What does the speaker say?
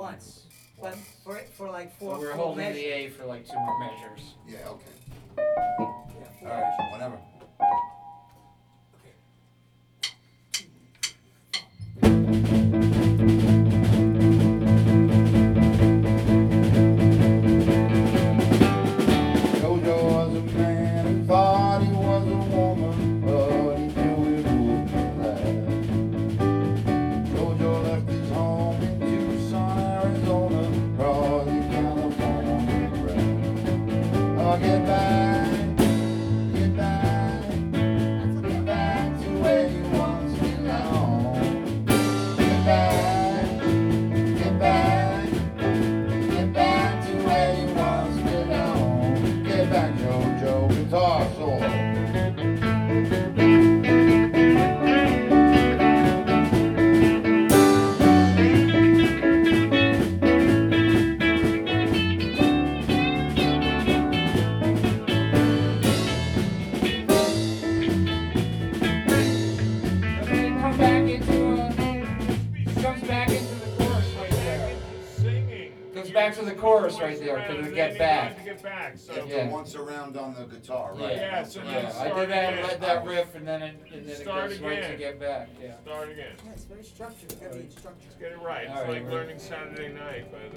once, but for like four. But we're four holding measures. the A for like 2 more measures. Yeah, okay. Yeah, four Alright, measures. whenever. Jojo was a man who thought he was a woman, but he knew it wouldn't last. Jojo left his home in Tucson, Arizona, brought the California grass. Oh, get back to where you once belonged. Get back to where you once belonged. Get back, Jojo, guitar solo. Comes back into the chorus right there. Singing. Goes back to the chorus right there, because we get back. To get back. So After Yeah. once around on the guitar, right? Yeah, so then Yeah, I start did that, again. let that riff, and then it Start goes right to again. get back, yeah. Start again. Yeah, it's very structured. It's gotta be structured. Get it right. It's All right, like right. learning Saturday night by the